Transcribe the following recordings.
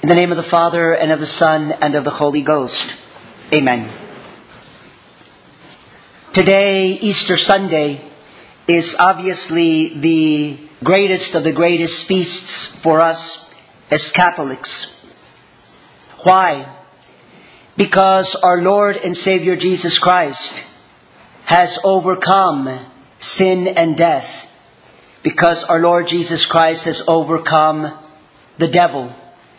the name of the Father, and of the Son, and of the Holy Ghost. Amen. Today, Easter Sunday, is obviously the greatest of the greatest feasts for us as Catholics. Why? Because our Lord and Savior Jesus Christ has overcome sin and death. Because our Lord Jesus Christ has overcome the devil.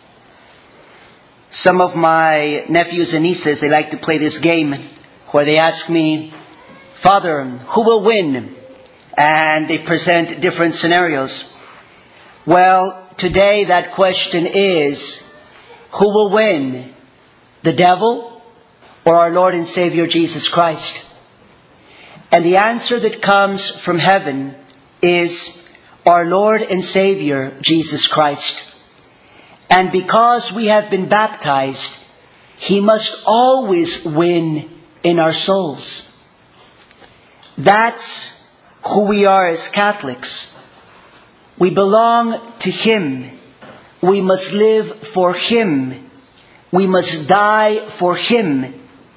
Some of my nephews and nieces, they like to play this game where they ask me, "Father, who will win?" And they present different scenarios. Well, today that question is, who will win? The devil or our Lord and Savior Jesus Christ? And the answer that comes from heaven is our Lord and Savior Jesus Christ. And because we have been baptized, He must always win in our souls. That's who we are as Catholics. We belong to Him. We must live for Him. We must die for Him.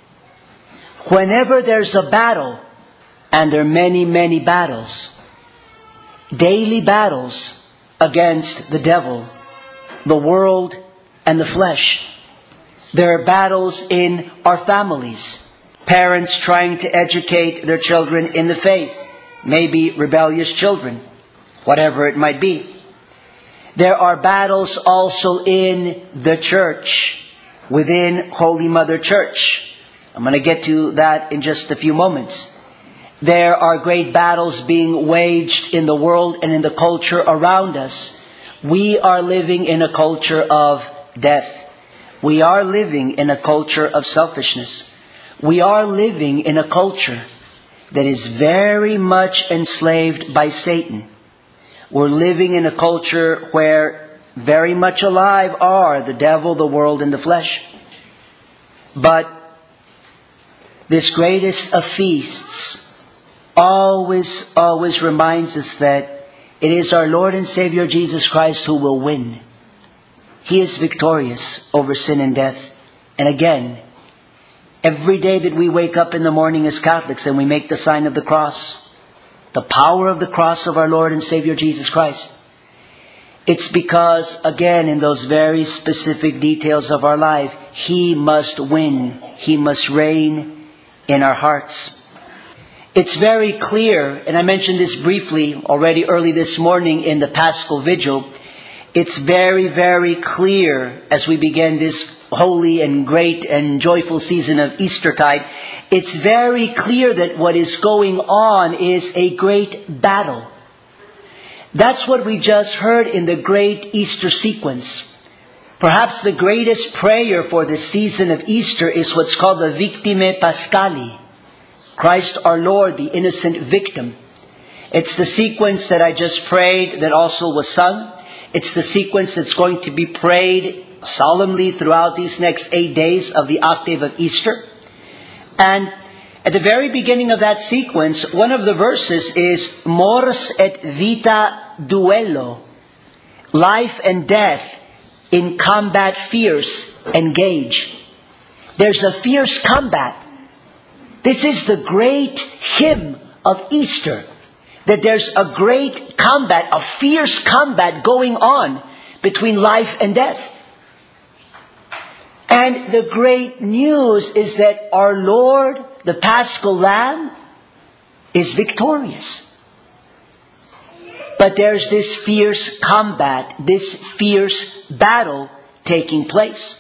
Whenever there's a battle, and there are many, many battles, daily battles against the devil, the world, and the flesh. There are battles in our families. Parents trying to educate their children in the faith. Maybe rebellious children. Whatever it might be. There are battles also in the church. Within Holy Mother Church. I'm going to get to that in just a few moments. There are great battles being waged in the world and in the culture around us. We are living in a culture of death. We are living in a culture of selfishness. We are living in a culture that is very much enslaved by Satan. We're living in a culture where very much alive are the devil, the world, and the flesh. But this greatest of feasts always reminds us that it is our Lord and Savior Jesus Christ who will win. He is victorious over sin and death. And again, every day that we wake up in the morning as Catholics and we make the sign of the cross, the power of the cross of our Lord and Savior Jesus Christ, it's because, again, in those very specific details of our life, He must win. He must reign in our hearts. It's very clear, and I mentioned this briefly already early this morning in the Paschal Vigil. It's very, very clear as we begin this holy and great and joyful season of Eastertide. It's very clear that what is going on is a great battle. That's what we just heard in the great Easter sequence. Perhaps the greatest prayer for the season of Easter is what's called the Victime Paschali. Christ our Lord, the innocent victim. It's the sequence that I just prayed that also was sung. It's the sequence that's going to be prayed solemnly throughout these next 8 days of the octave of Easter. And at the very beginning of that sequence, one of the verses is Mors et vita duello. Life and death in combat fierce, engage. There's a fierce combat. This is the great hymn of Easter. That there's a great combat, a fierce combat going on between life and death. And the great news is that our Lord, the Paschal Lamb, is victorious. But there's this fierce combat, this fierce battle taking place.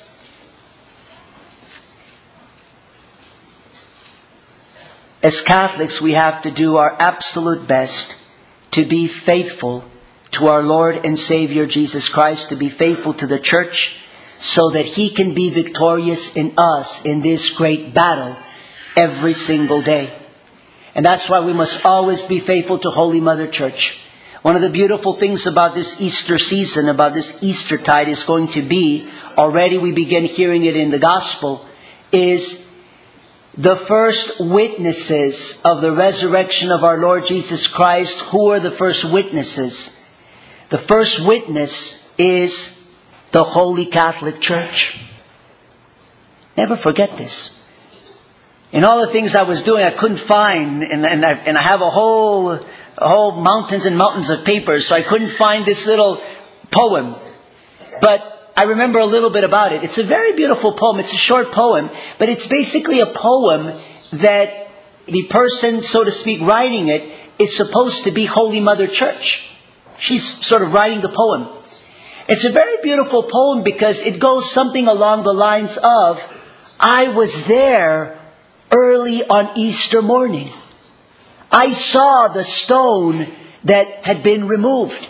As Catholics, we have to do our absolute best to be faithful to our Lord and Savior Jesus Christ, to be faithful to the Church, so that He can be victorious in us in this great battle every single day. And that's why we must always be faithful to Holy Mother Church. One of the beautiful things about this Easter season, about this Eastertide, is going to be, already we begin hearing it in the Gospel, is the first witnesses of the resurrection of our Lord Jesus Christ. Who are the first witnesses? The first witness is the Holy Catholic Church. Never forget this. In all the things I was doing, I couldn't find, and I have a whole mountains and mountains of papers, so I couldn't find this little poem. But I remember a little bit about it. It's a very beautiful poem. It's a short poem, but it's basically a poem that the person, so to speak, writing it is supposed to be Holy Mother Church. She's sort of writing the poem. It's a very beautiful poem because it goes something along the lines of, I was there early on Easter morning. I saw the stone that had been removed.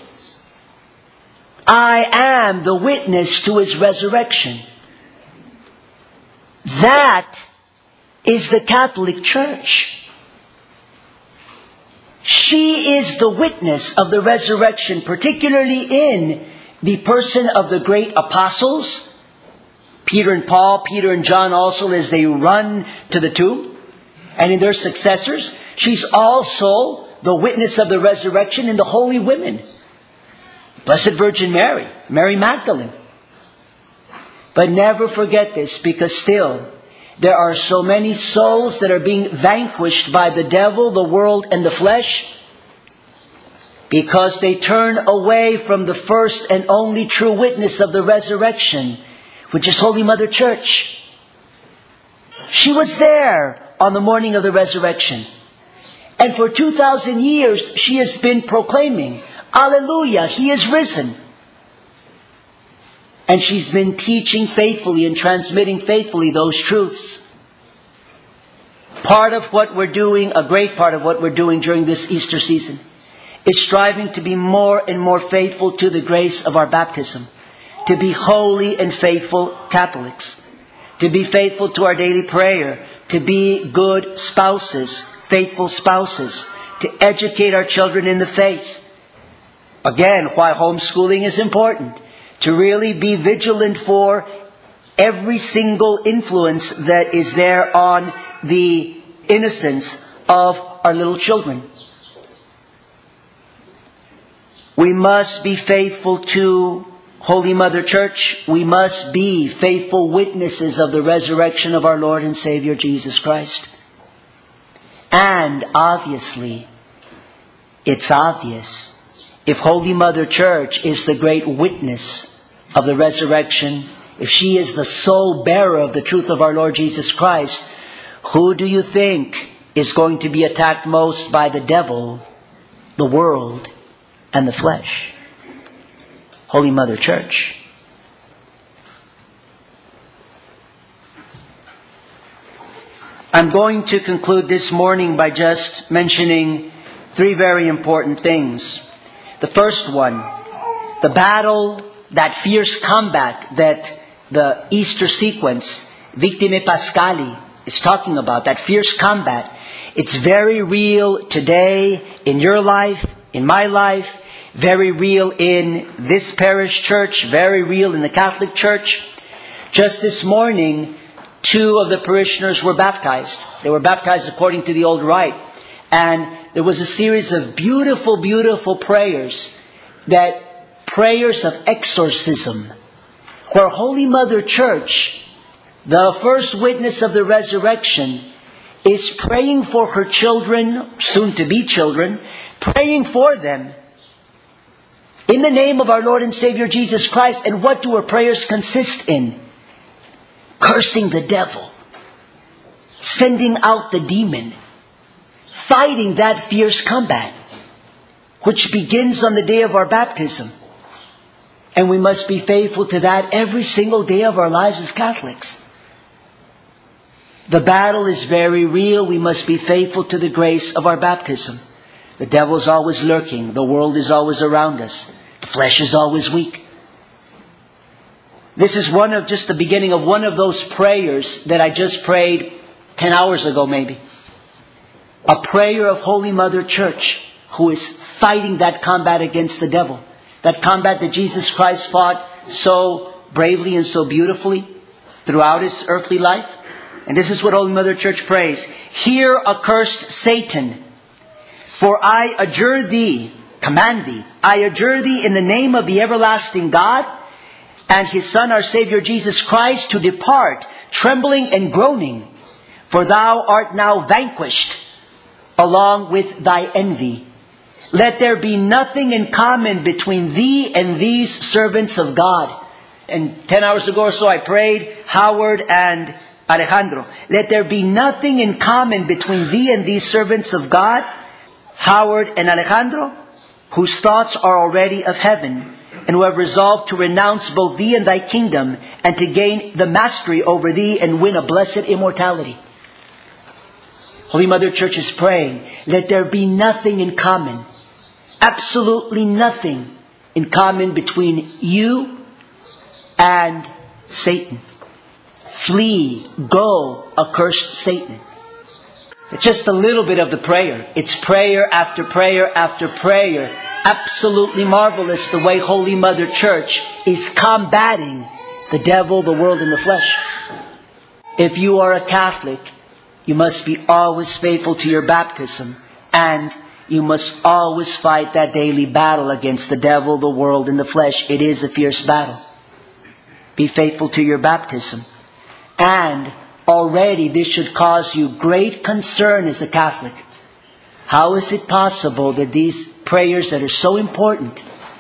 I am the witness to His resurrection. That is the Catholic Church. She is the witness of the resurrection, particularly in the person of the great apostles, Peter and Paul, Peter and John also, as they run to the tomb, and in their successors. She's also the witness of the resurrection in the holy women. Blessed Virgin Mary, Mary Magdalene. But never forget this, because still there are so many souls that are being vanquished by the devil, the world, and the flesh, because they turn away from the first and only true witness of the resurrection, which is Holy Mother Church. She was there on the morning of the resurrection. And for 2,000 years she has been proclaiming, Alleluia, He is risen. And she's been teaching faithfully and transmitting faithfully those truths. Part of what we're doing, a great part of what we're doing during this Easter season, is striving to be more and more faithful to the grace of our baptism. To be holy and faithful Catholics. To be faithful to our daily prayer. To be good spouses, faithful spouses. To educate our children in the faith. Again, why homeschooling is important. To really be vigilant for every single influence that is there on the innocence of our little children. We must be faithful to Holy Mother Church. We must be faithful witnesses of the resurrection of our Lord and Savior Jesus Christ. And obviously, it's obvious, if Holy Mother Church is the great witness of the resurrection, if she is the sole bearer of the truth of our Lord Jesus Christ, who do you think is going to be attacked most by the devil, the world, and the flesh? Holy Mother Church. I'm going to conclude this morning by just mentioning three very important things. The first one, the battle, that fierce combat that the Easter sequence, Victime Paschali, is talking about, that fierce combat. It's very real today in your life, in my life, very real in this parish church, very real in the Catholic Church. Just this morning, 2 of the parishioners were baptized. They were baptized according to the old rite. And there was a series of beautiful, beautiful prayers, prayers of exorcism, where Holy Mother Church, the first witness of the resurrection, is praying for her children, soon to be children, praying for them in the name of our Lord and Savior Jesus Christ. And what do her prayers consist in? Cursing the devil, sending out the demon, fighting that fierce combat, which begins on the day of our baptism. And we must be faithful to that every single day of our lives as Catholics. The battle is very real. We must be faithful to the grace of our baptism. The devil is always lurking. The world is always around us. The flesh is always weak. This is just the beginning of one of those prayers that I just prayed 10 hours ago maybe. A prayer of Holy Mother Church, who is fighting that combat against the devil. That combat that Jesus Christ fought so bravely and so beautifully throughout His earthly life. And this is what Holy Mother Church prays. Hear, accursed Satan, for I adjure thee, command thee, I adjure thee in the name of the everlasting God, and His Son, our Savior Jesus Christ, to depart, trembling and groaning, for thou art now vanquished, along with thy envy. Let there be nothing in common between thee and these servants of God. And 10 hours ago or so I prayed, Howard and Alejandro. Let there be nothing in common between thee and these servants of God, Howard and Alejandro, whose thoughts are already of heaven, and who have resolved to renounce both thee and thy kingdom, and to gain the mastery over thee and win a blessed immortality. Holy Mother Church is praying, let there be nothing in common, absolutely nothing in common between you and Satan. Flee, go, accursed Satan. It's just a little bit of the prayer. It's prayer after prayer after prayer. Absolutely marvelous the way Holy Mother Church is combating the devil, the world, and the flesh. If you are a Catholic, you must be always faithful to your baptism, and you must always fight that daily battle against the devil, the world, and the flesh. It is a fierce battle. Be faithful to your baptism. And already this should cause you great concern as a Catholic. How is it possible that these prayers that are so important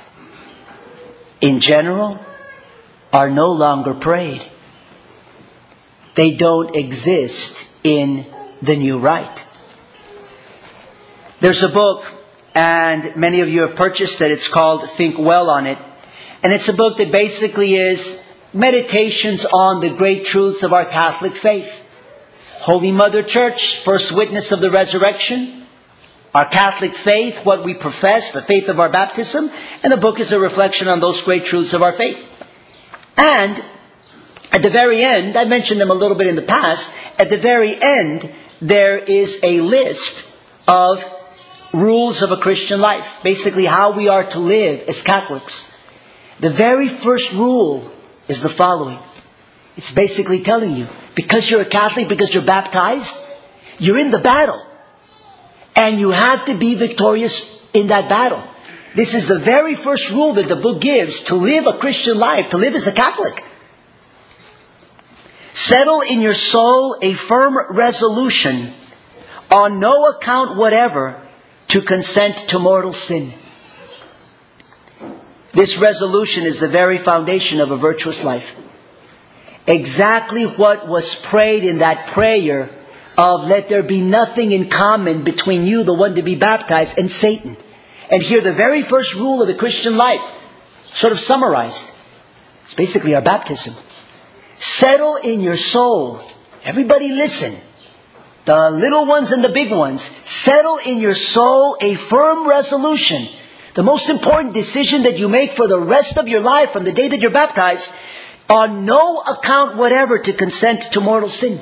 in general are no longer prayed? They don't exist in the new rite. There's a book, and many of you have purchased it. It's called Think Well on It. And it's a book that basically is meditations on the great truths of our Catholic faith. Holy Mother Church, first witness of the resurrection. Our Catholic faith, what we profess, the faith of our baptism. And the book is a reflection on those great truths of our faith. And at the very end, I mentioned them a little bit in the past, at the very end, there is a list of rules of a Christian life. Basically how we are to live as Catholics. The very first rule is the following. It's basically telling you, because you're a Catholic, because you're baptized, you're in the battle. And you have to be victorious in that battle. This is the very first rule that the book gives to live a Christian life, to live as a Catholic. Settle in your soul a firm resolution, on no account whatever, to consent to mortal sin. This resolution is the very foundation of a virtuous life. Exactly what was prayed in that prayer of let there be nothing in common between you, the one to be baptized, and Satan. And here the very first rule of the Christian life, sort of summarized. It's basically our baptism. Settle in your soul. Everybody listen. The little ones and the big ones. Settle in your soul a firm resolution. The most important decision that you make for the rest of your life from the day that you're baptized, on no account whatever to consent to mortal sin.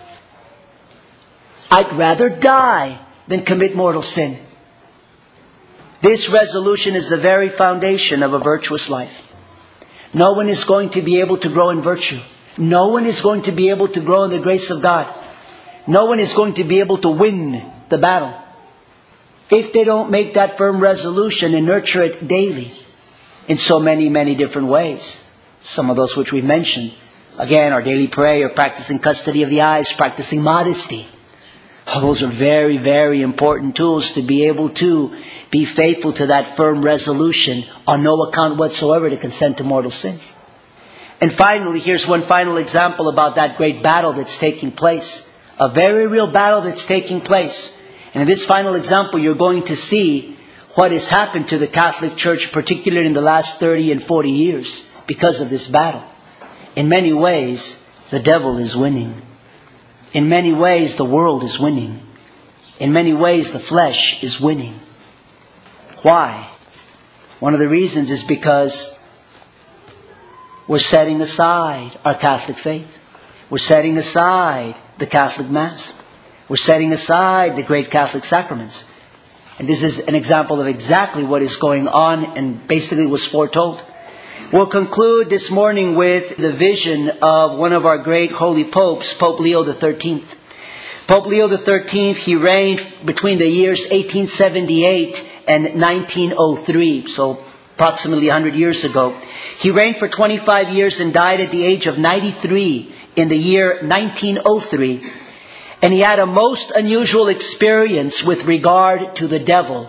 I'd rather die than commit mortal sin. This resolution is the very foundation of a virtuous life. No one is going to be able to grow in virtue. No one is going to be able to grow in the grace of God. No one is going to be able to win the battle if they don't make that firm resolution and nurture it daily in so many, many different ways. Some of those which we've mentioned. Again, our daily prayer, practicing custody of the eyes, practicing modesty. Those are very, very important tools to be able to be faithful to that firm resolution on no account whatsoever to consent to mortal sin. And finally, here's one final example about that great battle that's taking place. A very real battle that's taking place. And in this final example, you're going to see what has happened to the Catholic Church, particularly in the last 30 and 40 years, because of this battle. In many ways, the devil is winning. In many ways, the world is winning. In many ways, the flesh is winning. Why? One of the reasons is because we're setting aside our Catholic faith. We're setting aside the Catholic Mass. We're setting aside the great Catholic sacraments. And this is an example of exactly what is going on and basically was foretold. We'll conclude this morning with the vision of one of our great holy popes, Pope Leo XIII. Pope Leo XIII, he reigned between the years 1878 and 1903. So approximately 100 years ago. He reigned for 25 years and died at the age of 93 in the year 1903. And he had a most unusual experience with regard to the devil.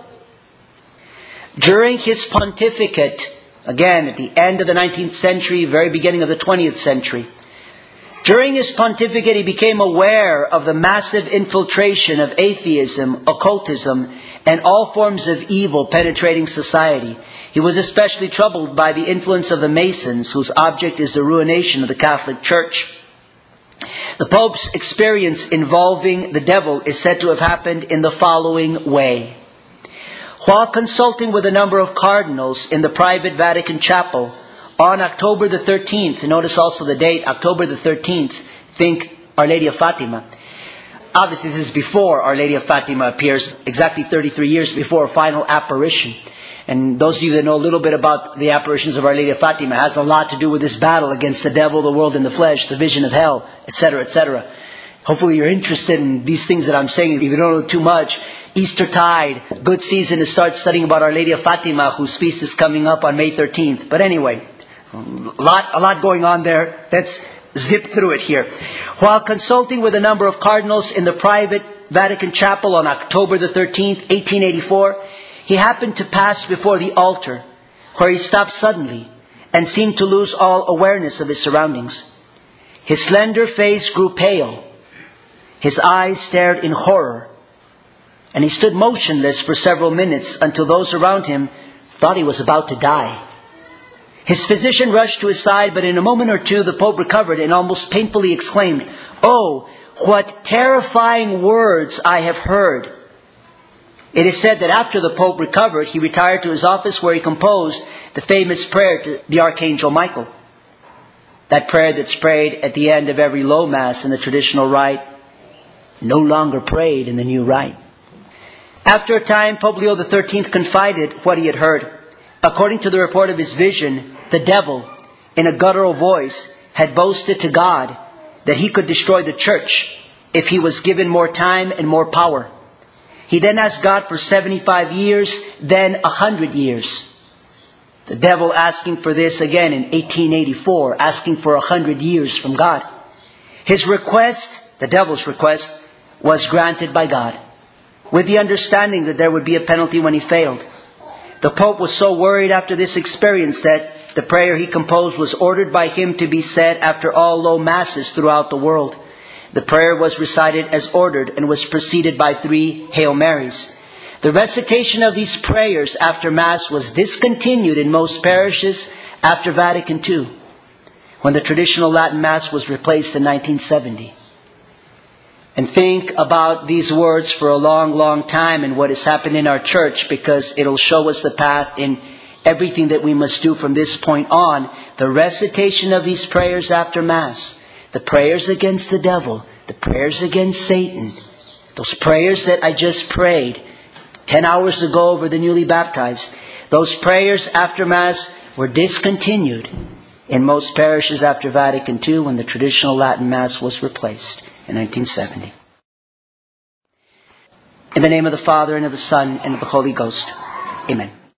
During his pontificate, again at the end of the 19th century, very beginning of the 20th century, during his pontificate he became aware of the massive infiltration of atheism, occultism, and all forms of evil penetrating society. He was especially troubled by the influence of the Masons, whose object is the ruination of the Catholic Church. The Pope's experience involving the devil is said to have happened in the following way. While consulting with a number of cardinals in the private Vatican chapel on October the 13th, notice also the date, October the 13th, think Our Lady of Fatima. Obviously this is before Our Lady of Fatima appears, exactly 33 years before her final apparition. And those of you that know a little bit about the apparitions of Our Lady of Fatima, has a lot to do with this battle against the devil, the world, and the flesh, the vision of hell, etc., etc. Hopefully you're interested in these things that I'm saying. If you don't know too much, Eastertide, good season to start studying about Our Lady of Fatima, whose feast is coming up on May 13th. But anyway, a lot going on there. Let's zip through it here. While consulting with a number of cardinals in the private Vatican chapel on October the 13th, 1884, he happened to pass before the altar, where he stopped suddenly and seemed to lose all awareness of his surroundings. His slender face grew pale. His eyes stared in horror. And he stood motionless for several minutes until those around him thought he was about to die. His physician rushed to his side, but in a moment or two the Pope recovered and almost painfully exclaimed, "Oh, what terrifying words I have heard." It is said that after the Pope recovered, he retired to his office where he composed the famous prayer to the Archangel Michael. That prayer that's prayed at the end of every low Mass in the traditional rite, no longer prayed in the new rite. After a time, Pope Leo XIII confided what he had heard. According to the report of his vision, the devil, in a guttural voice, had boasted to God that he could destroy the church if he was given more time and more power. He then asked God for 75 years, then 100 years. The devil asking for this again in 1884, asking for 100 years from God. His request, the devil's request, was granted by God, with the understanding that there would be a penalty when he failed. The Pope was so worried after this experience that the prayer he composed was ordered by him to be said after all low Masses throughout the world. The prayer was recited as ordered and was preceded by 3 Hail Marys. The recitation of these prayers after Mass was discontinued in most parishes after Vatican II, when the traditional Latin Mass was replaced in 1970. And think about these words for a long, long time and what has happened in our church, because it'll show us the path in everything that we must do from this point on. The recitation of these prayers after Mass, the prayers against the devil, the prayers against Satan, those prayers that I just prayed 10 hours ago over the newly baptized, those prayers after Mass were discontinued in most parishes after Vatican II, when the traditional Latin Mass was replaced in 1970. In the name of the Father, and of the Son, and of the Holy Ghost. Amen.